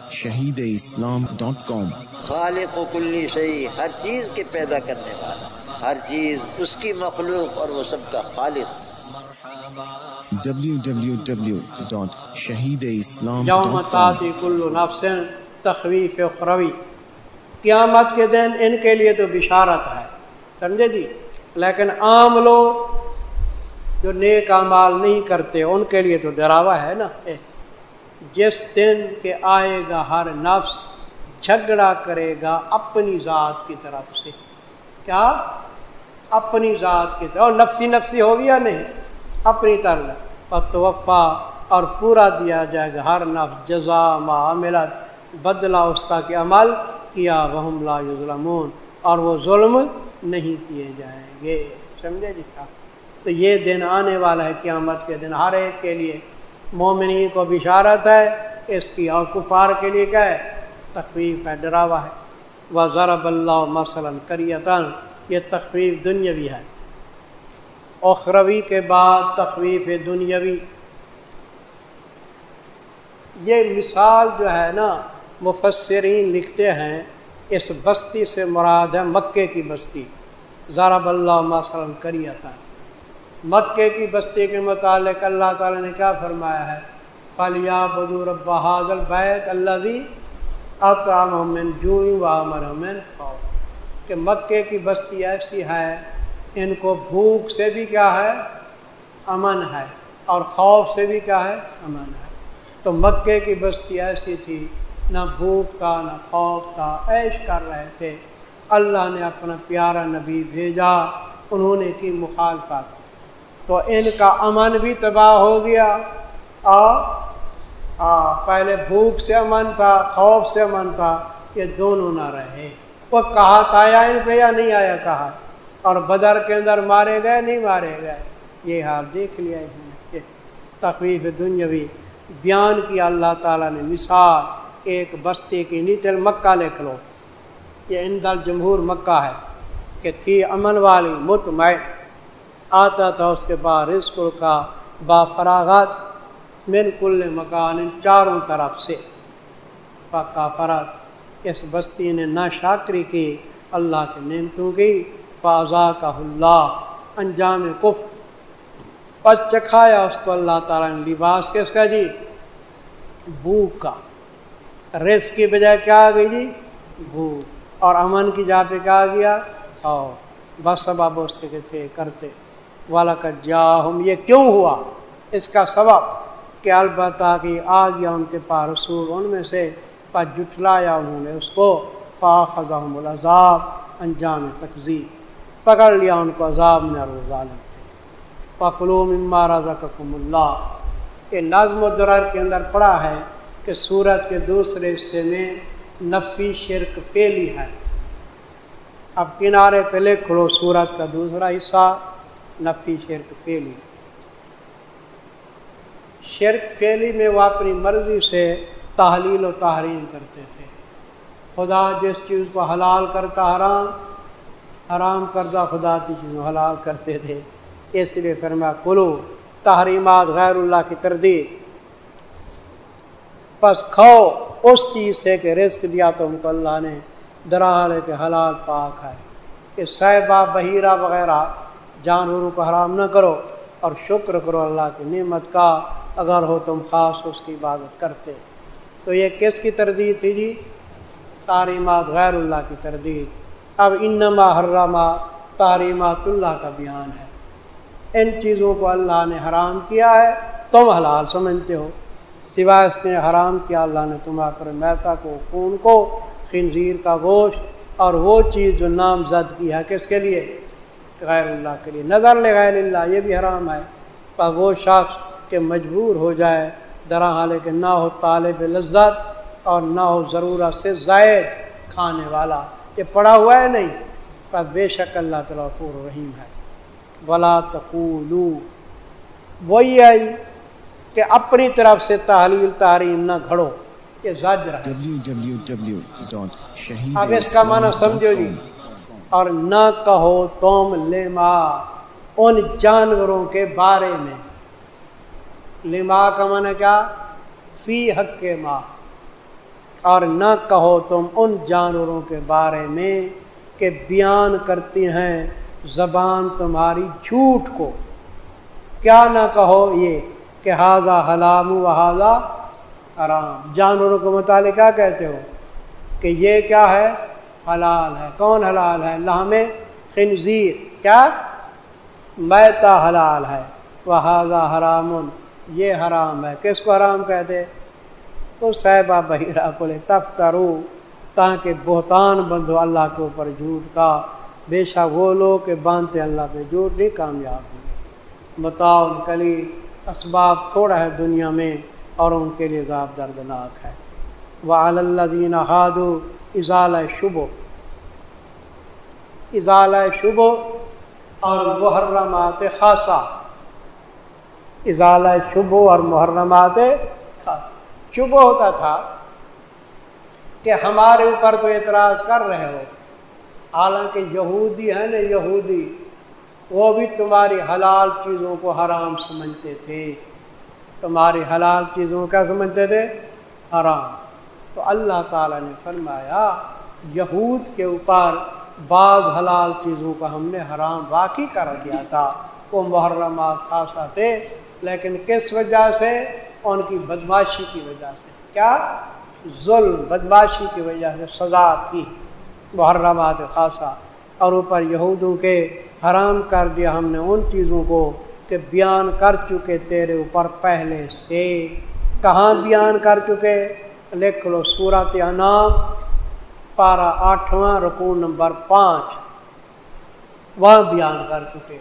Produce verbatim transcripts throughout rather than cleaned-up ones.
شہید اسلام ڈاٹ کام۔ خالق و کلی شیء، ہر چیز کے پیدا کرنے والا، ہر چیز اس کی مخلوق اور وہ سب کا خالق۔ W W W dot Shaheed Islam یوم ڈاٹ کام۔ تاتی کل نفس تخویف اخروی، قیامت کے دن ان کے لیے تو بشارت ہے، سمجھے جی، لیکن عام لوگ جو نیک اعمال نہیں کرتے ان کے لیے تو ڈراوا ہے نا۔ جس دن کہ آئے گا ہر نفس جھگڑا کرے گا اپنی ذات کی طرف سے، کیا اپنی ذات کی طرف، اور نفسی نفسی ہو گیا نہیں، اپنی طرف، فتوفا اور پورا دیا جائے گا ہر نفس جزا ما عملت، بدلہ اس کا کہ عمل کیا، وہم لا یظلمون، اور وہ ظلم نہیں کیے جائیں گے، سمجھے جی۔ تو یہ دن آنے والا ہے قیامت کے دن، ہر ایک کے لیے، مومنین کو بشارت ہے اس کی، اور کفار کے لیے کیا ہے؟ تخویف ہے، ڈراوا ہے۔ وَضَرَبَ اللَّهُ مَثَلًا قَرْيَةً، یہ تخویف دنیاوی ہے۔ اخروی کے بعد تخویف دنیاوی، یہ مثال جو ہے نا، مفسرین لکھتے ہیں اس بستی سے مراد ہے مکے کی بستی۔ ضرب اللہ مثلا قریۃ، مکے کی بستی کے متعلق اللہ تعالی نے کیا فرمایا ہے؟ فَلْيَعْبُدُوا رَبَّ هَٰذَا الْبَيْتِ الَّذِي أَطْعَمَهُم مِّن جُوعٍ وَآمَنَهُم مِّن خَوْفٍ، کہ مکے کی بستی ایسی ہے ان کو بھوک سے بھی کیا ہے؟ امن ہے، اور خوف سے بھی کیا ہے؟ امن ہے۔ تو مکے کی بستی ایسی تھی، نہ بھوک تھا نہ خوف تھا، عیش کر رہے تھے۔ اللہ نے اپنا پیارا نبی بھیجا، انہوں نے کی مخالفت، تو ان کا امن بھی تباہ ہو گیا، اور پہلے بھوک سے امن تھا، خوف سے امن تھا، یہ دونوں نہ رہے۔ وہ کہا آیا ان پہ یا نہیں آیا کہا، اور بدر کے اندر مارے گئے نہیں مارے گئے، یہ حال دیکھ لیا اس نے۔ تخویف دنیاوی بیان کیا اللہ تعالیٰ نے، مثال ایک بستی کی، نیچے مکہ لکھ لو، یہ عند الجمہور مکہ ہے، کہ تھی امن والی مطمئن، آتا تھا اس کے بعد رزق کا با فراغت، من کل مکان، چاروں طرف سے، پکا فرت، اس بستی نے ناشکری کی اللہ کی نعمتوں کی، فَأَذَاقَهُ اللَّهُ انجام کفر، پس چکھایا اس کو اللہ تعالیٰ نے لباس کس کا جی؟ بھوک کا، رزق کی بجائے کیا آ گئی جی؟ بھوک، اور امن کی جا پہ کیا آ گیا؟ اور بس سبب اس کے تھے کرتے۔ وَلَقَدْ جَاءَهُمْ، یہ کیوں ہوا؟ اس کا سبب کہ البتہ کہ آ گیا ان کے پاس رسول ان میں سے، پر جھٹلایا انہوں نے اس کو، فَأَخَذَهُمُ الْعَذَابُ، انجام تکذیب، پکڑ لیا ان کو عذاب نے، اور وہ ظالم تھے۔ فَكُلُوا مِمَّا رَزَقَكُمُ اللَّهُ، یہ نظم و درر کے اندر پڑھا ہے کہ سورت کے دوسرے حصے میں نفی شرک فعلی ہے۔ اب کنارے پہ لکھ لو سورت کا دوسرا حصہ نفی شرک فعلی۔ شرک فعلی میں وہ اپنی مرضی سے تحلیل و تحریم کرتے تھے، خدا جس چیز کو حلال کرتا حرام، حرام کردہ خدا کی چیز کو حلال کرتے تھے، اس لیے فرمایا کلو، تحریمات غیر اللہ کی تردید، پس کھاؤ اس چیز سے کہ رزق دیا تم کو اللہ نے، درحال ہے کہ حلال پاک ہے، کہ صیبہ بحیرہ وغیرہ جانوروں کو حرام نہ کرو، اور شکر کرو اللہ کی نعمت کا اگر ہو تم خاص اس کی عبادت کرتے۔ تو یہ کس کی تردید تھی جی؟ تحریمات غیر اللہ کی تردید۔ اب انما حرما، تحریمات اللہ کا بیان ہے، ان چیزوں کو اللہ نے حرام کیا ہے تم حلال سمجھتے ہو، سوائے اس نے حرام کیا اللہ نے تمہارے پر میتا کو، خون کو، خنزیر کا گوشت، اور وہ چیز جو نامزد کی ہے کس کے لیے؟ غیر اللہ کے لیے، نظر لغیر اللہ، یہ بھی حرام ہے۔ پر وہ شخص کہ مجبور ہو جائے درحال کہ نہ ہو طالب لذت اور نہ ہو ضرورت سے زائد کھانے والا، یہ پڑا ہوا ہے نہیں، پر بے شک اللہ تعالیٰ غفور رحیم ہے۔ ولا تقولوا، وہی ہے کہ اپنی طرف سے تحلیل تحریم نہ گھڑو، یہ زجر ہے۔ ڈبلیو ڈبلیو ڈبلیو ڈاٹ شہید اب اس کا معنی سمجھو جی، اور نہ کہو تم لما، ان جانوروں کے بارے میں، لما کا معنی کیا؟ فی حق ما، اور نہ کہو تم ان جانوروں کے بارے میں کہ بیان کرتی ہیں زبان تمہاری جھوٹ کو. کیا نہ کہو یہ کہ ہاذا حلال و ہاذا حرام. جانوروں کے متعلق کیا کہتے ہو کہ یہ کیا ہے حلال ہے. کون حلال ہے؟ لحم خنزیر کیا میتہ حلال ہے. وہذا حرام یہ حرام ہے. کس کو حرام کہتے؟ تو صاحبہ بحیرہ کو لے تفترو تاکہ بہتان بندھو اللہ کے اوپر جھوٹ کا. بے شک وہ لوگ کہ باندھتے اللہ پہ جھوٹ نہیں کامیاب ہوں. متاع قلیل اسباب تھوڑا ہے دنیا میں اور ان کے لیے عذاب دردناک ہے. وعلی الذین ہادوا ازالہ شبہ ازالہ شبہ اور محرمات خاصہ. ازالہ شبہ اور محرمات خاصہ. شبہ ہوتا تھا کہ ہمارے اوپر تو اعتراض کر رہے ہو، حالانکہ یہودی ہے نا، یہودی وہ بھی تمہاری حلال چیزوں کو حرام سمجھتے تھے. تمہاری حلال چیزوں کا سمجھتے تھے حرام. تو اللہ تعالیٰ نے فرمایا یہود کے اوپر بعض حلال چیزوں کا ہم نے حرام واقعی کر دیا تھا. وہ محرمات خاصہ تھے، لیکن کس وجہ سے؟ ان کی بدماشی کی وجہ سے. کیا؟ ظلم بدماشی کی وجہ سے سزا تھی محرمات خاصہ. اور اوپر یہودوں کے حرام کر دیا ہم نے ان چیزوں کو کہ بیان کر چکے تیرے اوپر پہلے سے. کہاں بیان کر چکے؟ لکھ لو سورۃ انعام پارہ آٹھواں رکوع نمبر پانچ، وہاں بیان کر چکے.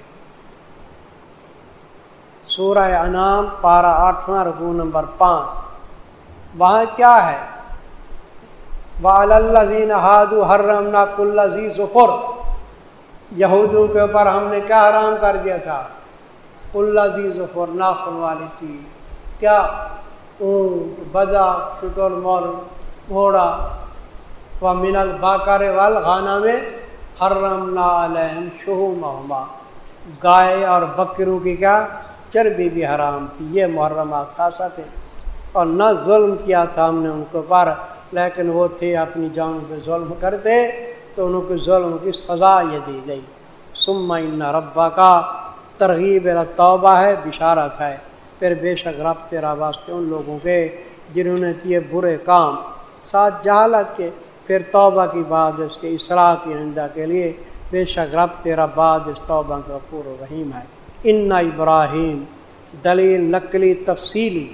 سورہ انعام پارہ آٹھواں رکوع نمبر پانچ، وہاں کیا ہے؟ وعلی الذین ہادوا حرمنا کل ذی ظفر. یہودوں کے اوپر ہم نے کیا حرام کر دیا تھا؟ کل ذی ظفر ناخن والی چیز. کیا؟ اونٹ، بجا، شتر مرغ، گھوڑا. ومن البقر والغنم حرمنا علیہم شحومہما. گائے اور بکروں کی کیا چربی بھی حرام تھی. یہ محرمات خاصہ تھے. اور نہ ظلم کیا تھا ہم نے ان کے اوپر، لیکن وہ تھے اپنی جان پہ ظلم کرتے تو ان کے ظلم کی سزا یہ دی گئی. ثم ان ربک ترغیب الی توبہ ہے، بشارت ہے. پھر بے شک رب تیرا واسطے ان لوگوں کے جنہوں نے کیے برے کام ساتھ جہالت کے، پھر توبہ کی بعد اس کے اصلاح کی آئندہ کے لیے بے شک رب تیرا بعد اس توبہ کا غفور و رحیم ہے. ان ابراہیم دلیل نقلی تفصیلی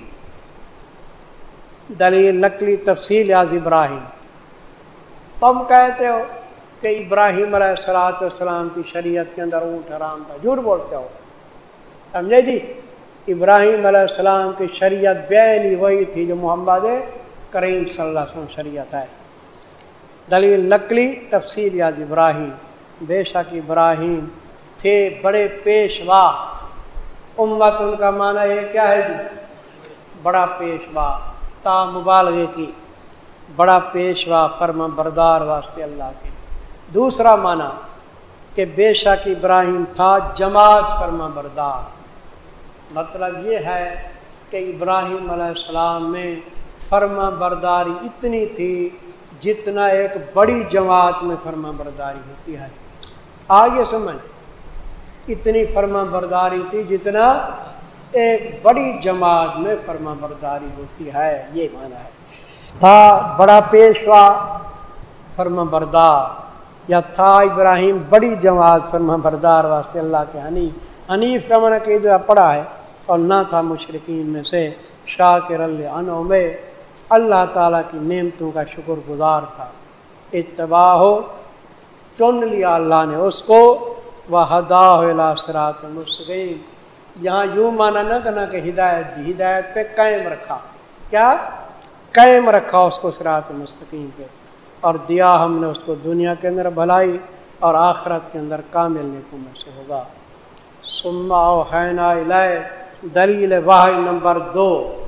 دلیل نقلی تفصیل از ابراہیم. تم کہتے ہو کہ ابراہیم علیہ الصلوۃ والسلام کی شریعت کے اندر اونٹ حرام تھا، جھوٹ بولتے ہو. سمجھے جی؟ ابراہیم علیہ السلام کی شریعت بینی وہی تھی جو محمد کریم صلی اللہ علیہ وسلم شریعت ہے. دلیل نقلی تفصیل از ابراہیم. بے شک ابراہیم تھے بڑے پیشوا. امت ان کا معنی یہ کیا ہے جی؟ بڑا پیشوا، تا مبالغے کی، بڑا پیشوا فرما بردار واسطے اللہ کے. دوسرا معنی کہ بے شک ابراہیم تھا جماعت فرما بردار. مطلب یہ ہے کہ ابراہیم علیہ السلام میں فرما برداری اتنی تھی جتنا ایک بڑی جماعت میں فرما برداری ہوتی ہے. آگے سمجھ، اتنی فرما برداری تھی جتنا ایک بڑی جماعت میں فرما برداری ہوتی ہے. یہ معنی ہے. تھا بڑا پیشوا فرما بردار، یا تھا ابراہیم بڑی جماعت فرما بردار واسطے اللہ کے حنیف. حنیف کا معنی کہ جو پڑھا ہے، اور نہ تھا مشرکین میں سے. شاکر الانعم میں اللہ تعالیٰ کی نعمتوں کا شکر گزار تھا. اتباع ہو چن لیا اللہ نے اس کو، وہداہ الی صراط مستقیم. یہاں یوں مانا نہ کرنا کہ ہدایت دی، ہدایت پہ قائم رکھا. کیا قائم رکھا اس کو صراط مستقیم پہ، اور دیا ہم نے اس کو دنیا کے اندر بھلائی اور آخرت کے اندر کامل نیکوں میں سے ہوگا. ثم اوحینا الیہ دلیل واحد نمبر دو.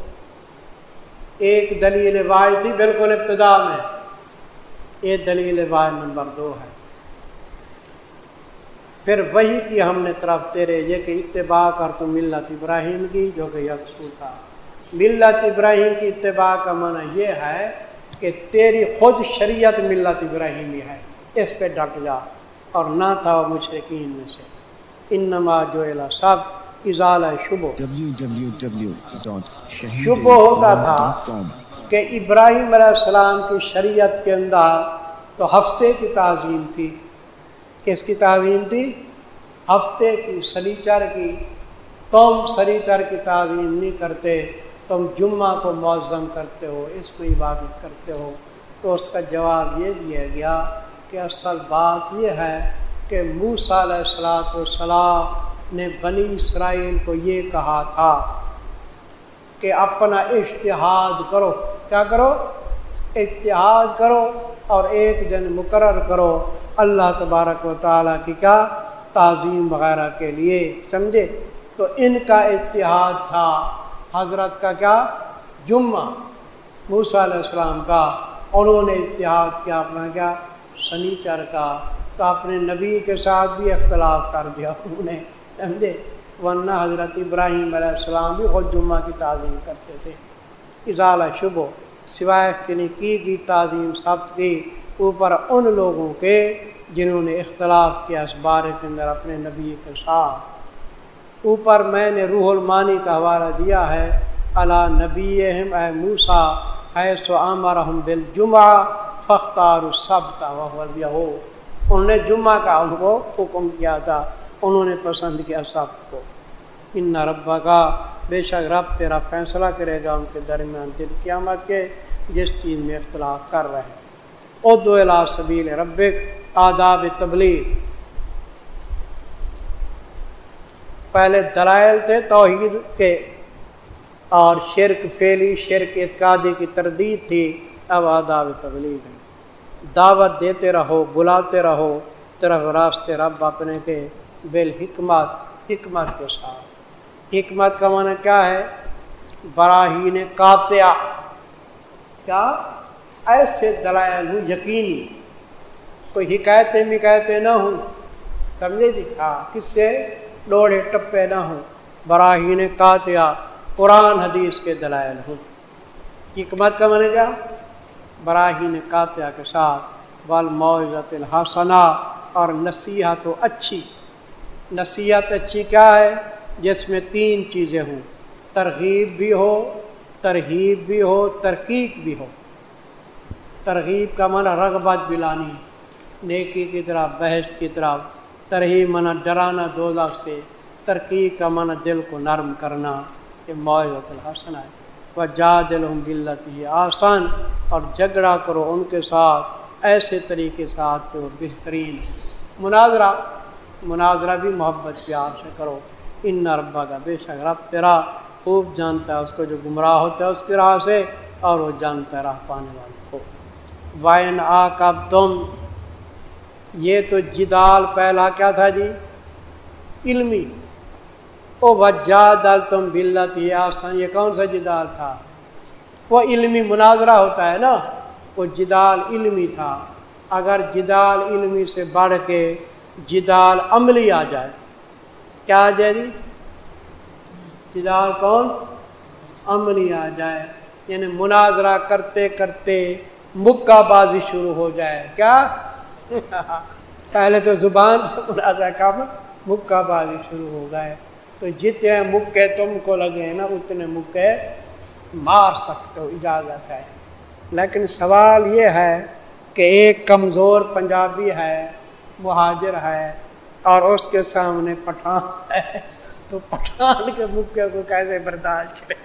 ایک دلیل واحد تھی بالکل ابتدا میں، یہ دلیل واحد نمبر دو ہے. پھر وہی کی ہم نے طرف تیرے یہ کہ اتباع کر تو ملت ابراہیم کی جو کہ یکسو تھا. ملت ابراہیم کی اتباع کا معنی یہ ہے کہ تیری خود شریعت ملت ابراہیمی ہے، اس پہ ڈٹ جا، اور نہ تھا وہ مشرکین میں سے۔ انما جعل سب ازالہ شبہ، ڈبلیو ڈبلیو ڈبلیو ڈاٹ شہید شبہ ہوتا اسلام تھا ڈاٹ کام۔ کہ ابراہیم علیہ السلام کی شریعت کے اندر تو ہفتے کی تعظیم تھی۔ کس کی تعظیم تھی؟ ہفتے کی، سلیچر کی۔ تم سلیچر کی تعظیم نہیں کرتے، تم جمعہ کو معظم کرتے ہو، اس میں عبادت کرتے ہو۔ تو اس کا جواب یہ دیا گیا کہ اصل بات یہ ہے کہ موسیٰ علیہ الصلوۃ والسلام نے بنی اسرائیل کو یہ کہا تھا کہ اپنا اجتہاد کرو۔ کیا کرو؟ اجتہاد کرو، اور ایک دن مقرر کرو اللہ تبارک و تعالیٰ کی کیا تعظیم وغیرہ کے لیے، سمجھے؟ تو ان کا اجتہاد تھا حضرت کا کیا جمعہ، موسیٰ علیہ السلام کا، انہوں نے اجتہاد کیا اپنا کیا سنیچر کا۔ تو اپنے نبی کے ساتھ بھی اختلاف کر دیا انہوں نے، سمجھے؟ ورنہ حضرت ابراہیم علیہ السلام بھی خود جمعہ کی تعظیم کرتے تھے۔ ازالہ شبہ، سوائے کی کی تعظیم سبت کی اوپر ان لوگوں کے جنہوں نے اختلاف کیا اس بارے کے اندر اپنے نبی کے ساتھ۔ اوپر میں نے روح المانی کا حوالہ دیا ہے، علی نبیہم اے موسیٰ حیث امرہم بالجمعہ فاختاروا السبت وہو الیہود، انہوں نے جمعہ کا ان کو حکم کیا تھا، انہوں نے پسند کیا سبت کو۔ ان ربک، بے شک رب تیرا فیصلہ کرے گا ان کے درمیان دن قیامت کے جس چیز میں اختلاف کر رہے ہیں۔ ادعو الی سبیل ربک، آداب تبلیغ۔ پہلے دلائل تھے توحید کے اور شرک فعلی، شرک اعتقادی کی تردید تھی، اب آداب تبلیغ ہے۔ دعوت دیتے رہو، بلاتے رہو طرف راستے رب اپنے کے، بالحکمت، حکمت کے ساتھ۔ حکمت کا معنی کیا ہے؟ براہین قاطعہ، کیا ایسے دلائل ہوں یقینی، کوئی حکایتیں مکایتیں نہ ہوں، سمجھے جی؟ ہاں، کس سے ڈوڑے ٹپے نہ ہوں، براہین قاطعہ، قرآن حدیث کے دلائل ہوں۔ حکمت کا معنی کیا؟ براہین قاطعہ کے ساتھ، والموعظۃ الحسنہ، اور نصیحت و اچھی۔ نصیحت اچھی کیا ہے؟ جس میں تین چیزیں ہوں، ترغیب بھی ہو، ترہیب بھی ہو، ترقیق بھی ہو۔ ترغیب کا معنی رغبت دلانی، نیکی کی طرف، بہشت کی طرف۔ ترہیب معنی ڈرانا دوزخ سے۔ ترقیق کا معنی دل کو نرم کرنا، یہ موعظۃ الحسنہ ہے۔ وجادلہم باللتی ہی احسن، اور جھگڑا کرو ان کے ساتھ ایسے طریقے ساتھ کہ وہ بہترین۔ مناظرہ، مناظرہ بھی محبت پیار سے کرو۔ ان ربک، بے شک رب تیرا خوب جانتا ہے اس کو جو گمراہ ہوتا ہے اس کی راہ سے، اور وہ جانتا ہے راہ پانے والے کو۔ وَإِنْ عَاقَبْتُمْ، یہ تو جدال پہلا کیا تھا جی؟ علمی۔ او وَجَادَلْتُمْ بِالَّتِي هِیَ أَحْسَنُ، یہ کون سا جدال تھا؟ وہ علمی مناظرہ ہوتا ہے نا، وہ جدال علمی تھا۔ اگر جدال علمی سے بڑھ کے جدال عملی آ جائے، کیا آ جائے جی؟ جدال کون؟ عملی آ جائے، یعنی مناظرہ کرتے کرتے مکہ بازی شروع ہو جائے۔ کیا؟ پہلے تو زبان سے مناظرہ کا مکہ بازی شروع ہو گئے، تو جتنے مکے تم کو لگے نا اتنے مکے مار سکتے ہو، اجازت ہے۔ لیکن سوال یہ ہے کہ ایک کمزور پنجابی ہے، مہاجر ہے، اور اس کے سامنے پٹھان ہے، تو پٹھان کے مکے کو کیسے برداشت کرے؟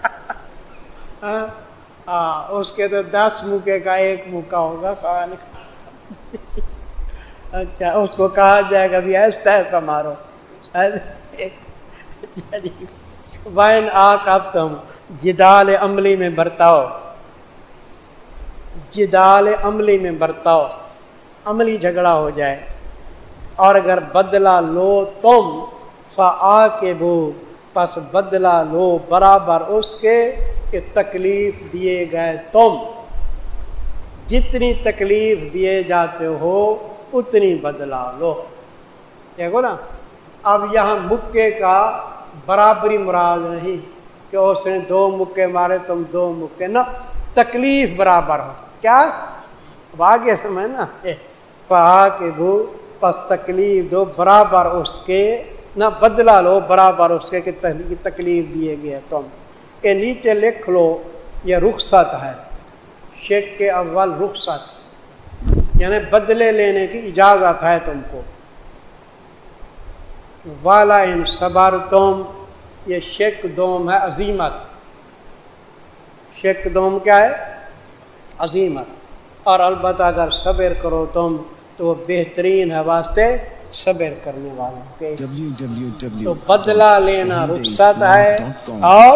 ہاں، اس کے تو دس مکے کا ایک مکہ ہوگا خان کا۔ اچھا، اس کو کہا جائے گا بھی ایسا ایسا مارو۔ وَإِنْ عَاقَبْتُمْ، جدال عملی میں برتاؤ، جدال عملی میں برتاؤ، عملی جھگڑا ہو جائے۔ اور اگر بدلہ لو تم، فَعَاقِبُوا، پس بدلہ لو برابر اس کے کہ تکلیف دیے گئے تم۔ جتنی تکلیف دیے جاتے ہو اتنی بدلہ لو۔ دیکھو نا، اب یہاں مکے کا برابری مراد نہیں کہ اس نے دو مکے مارے تم دو مکے، نہ، تکلیف برابر ہو. کیا اب آگے سمجھنا فہا کے دو پس تکلیف دو برابر اس کے نہ بدلہ لو برابر اس کے کہ تکلیف دیے گئے تم. کہ نیچے لکھ لو یہ رخصت ہے. شک کے اول رخصت یعنی بدلے لینے کی اجازت ہے تم کو. والا ان صبر تم یہ شک دوم ہے عظیمت. شک دوم کیا ہے؟ عظیمت. اور البتہ اگر صبر کرو تم تو وہ بہترین ہے واسطے صبر کرنے والوں کے. تو بدلہ لینا رخصت ہے اور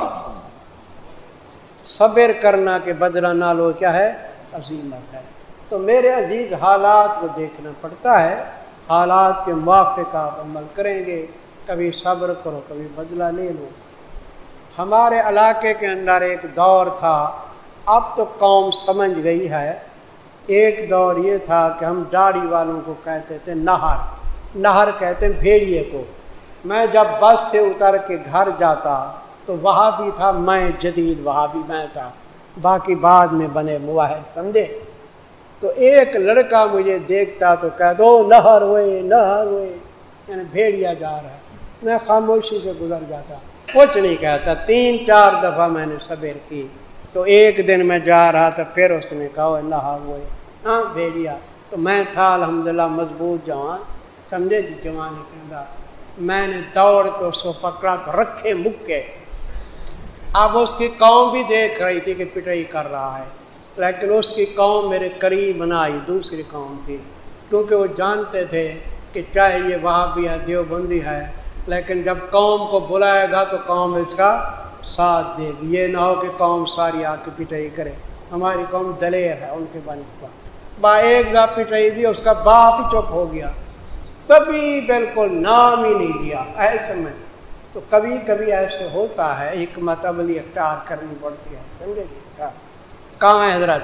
صبر کرنا کے بدلہ نہ لو کیا ہے؟ عظیمت ہے. تو میرے عزیز حالات کو دیکھنا پڑتا ہے. حالات کے موافق آپ عمل کریں گے. کبھی صبر کرو کبھی بدلہ لے لو. ہمارے علاقے کے اندر ایک دور تھا, اب تو قوم سمجھ گئی ہے. ایک دور یہ تھا کہ ہم داڑھی والوں کو کہتے تھے نہر. نہر کہتے ہیں بھیڑیے کو. میں جب بس سے اتر کے گھر جاتا تو وہاں بھی تھا میں جدید, وہاں بھی میں تھا, باقی بعد میں بنے موحد سمجھے. تو ایک لڑکا مجھے دیکھتا تو کہہ دو نہر ہوئے نہر ہوئے, یعنی بھیڑیا جا رہا ہے. میں خاموشی سے گزر جاتا, کچھ نہیں کہتا. تین چار دفعہ میں نے صبر کی. تو ایک دن میں جا رہا تھا, پھر اس نے کہا نہر ہوئے, ہاں بھیڑیا. تو میں تھا الحمدللہ مضبوط جوان, سمجھے جی جوانی کے اندر. میں نے دوڑ کے اس کو پکڑا تو رکھے مکے. اب اس کی قوم بھی دیکھ رہی تھی کہ پٹائی کر رہا ہے, لیکن اس کی قوم میرے قریب نہ آئی. دوسری قوم تھی, کیونکہ وہ جانتے تھے کہ چاہے یہ وہابی ہے دیوبندی ہے, لیکن جب قوم کو بلائے گا تو قوم اس کا ساتھ دے گی. یہ نہ ہو کہ قوم ساری آ کے پٹائی کرے. ہماری قوم دلیر ہے, ان کے بنسبت با ایک دا پٹائی بھی اس کا باپ ہی چپ ہو گیا, کبھی بالکل نام ہی نہیں لیا. ایسے میں تو کبھی کبھی ایسے ہوتا ہے, حکمت عملی اختیار کرنی پڑتی ہے, سمجھے جی. کہاں ہے حضرت؟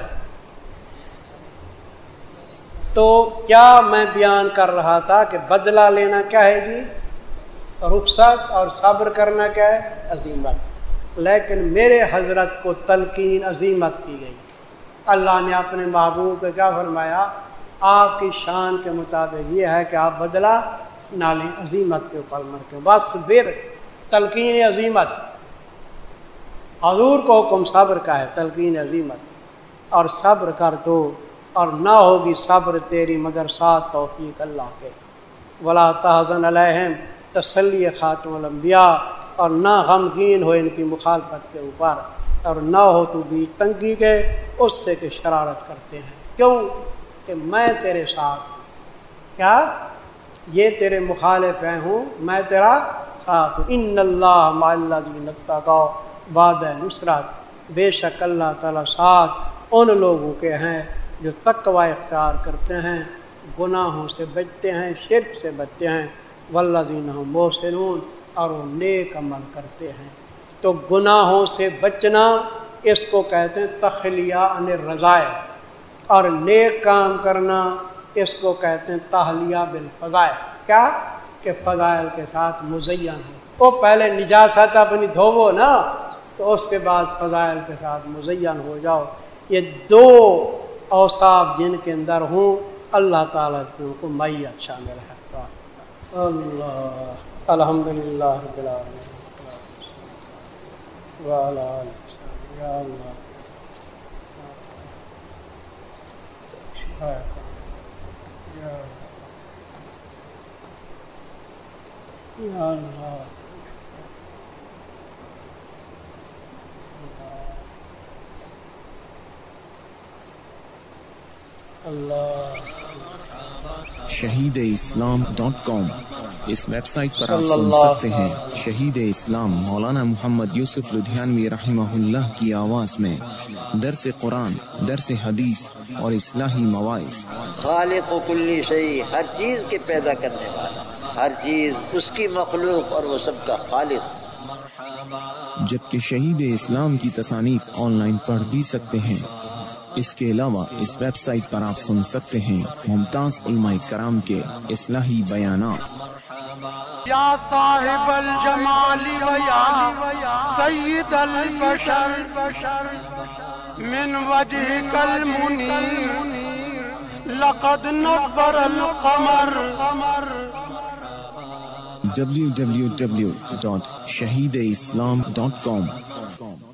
تو کیا میں بیان کر رہا تھا کہ بدلہ لینا کیا ہے جی؟ رخصت, اور صبر کرنا کیا ہے؟ عظیمت. لیکن میرے حضرت کو تلقین عظیمت کی گئی. اللہ نے اپنے محبوب کو کیا فرمایا؟ آپ کی شان کے مطابق یہ ہے کہ آپ بدلہ نہ لیں, عظیمت کے اوپر مر کے بس بر. تلقین عظیمت, حضور کو حکم صبر کا ہے, تلقین عظیمت. اور صبر کر تو, اور نہ ہوگی صبر تیری مگر ساتھ توفیق اللہ کے. ولا تحزن علیہم, تسلی خاتم الانبیاء, اور نہ غمگین ہو ان کی مخالفت کے اوپر, اور نہ ہو تو بھی تنگی کے اس سے کہ شرارت کرتے ہیں. کیوں کہ میں تیرے ساتھ ہوں. کیا یہ تیرے مخالف ہیں ہوں, میں تیرا ساتھ ہوں. ان اللہ مع الذین اتقوا بعد نصرت, بے شک اللہ تعالیٰ ساتھ ان لوگوں کے ہیں جو تقوی اختیار کرتے ہیں, گناہوں سے بچتے ہیں, شرک سے بچتے ہیں. والذین هم محسنون, اور وہ نیک عمل کرتے ہیں. تو گناہوں سے بچنا اس کو کہتے ہیں تخلیہ عن الرذائل, اور نیک کام کرنا اس کو کہتے ہیں تحلیہ بالفضائل. کیا کہ فضائل کے ساتھ مزین ہو. وہ پہلے نجاست اپنی دھوو نا, تو اس کے بعد فضائل کے ساتھ مزین ہو جاؤ. یہ دو اوصاف جن کے اندر ہوں, اللہ تعالیٰ کو میت شامل ہے. اللہ الحمدللہ رب العالمین. وعلی آلہ یا اللہ یا اللہ. شہید اسلام ڈاٹ کام, اس ویب سائٹ پر آپ سن سکتے ہیں شہید اسلام مولانا محمد یوسف لدھیانوی رحمہ اللہ کی آواز میں درس قرآن, درس حدیث اور اصلاحی مواعظ. خالق و کلی شیء, ہر چیز کے پیدا کرنے والا, ہر چیز اس کی مخلوق اور وہ سب کا خالق. جبکہ شہید اسلام کی تصانیف آن لائن پڑھ بھی سکتے ہیں. اس کے علاوہ اس ویب سائٹ پر آپ سن سکتے ہیں ممتاز علماء کرام کے اصلاحی بیانات. یا صاحب الجمال و یا سید البشر من وجهك المنیر لقد نور القمر. ڈبلیو ڈبلیو ڈبلیو ڈاٹ شہید اسلام ڈاٹ کام